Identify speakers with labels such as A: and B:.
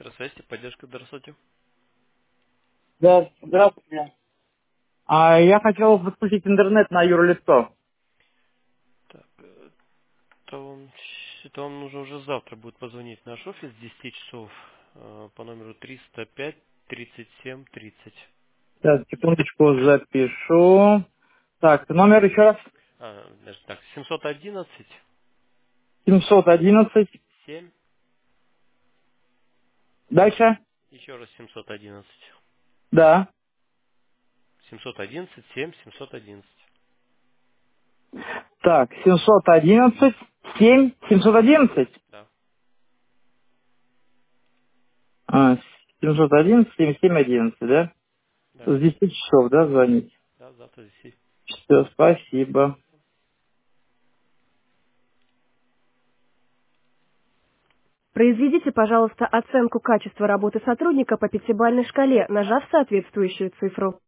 A: Электросвязь, поддержка, здравствуйте.
B: Да, здравствуйте. Я хотел подключить интернет на юрлицо.
A: Так, то вам нужно уже завтра будет позвонить в наш офис с 10 часов по номеру 305 37 30.
B: Сейчас, секундочку, запишу. Так, номер еще раз.
A: Даже так, 711
B: 711.
A: 7,
B: Дальше?
A: еще раз 711.
B: Да.
A: 711 7 711.
B: Так, 711, 7, 711.
A: Да,
B: 711, 7, 7, 11, да?
A: да,
B: С 10 часов, да, звонить?
A: да, завтра здесь.
B: Все, спасибо.
C: Произведите, пожалуйста, оценку качества работы сотрудника по пятибалльной шкале, нажав соответствующую цифру.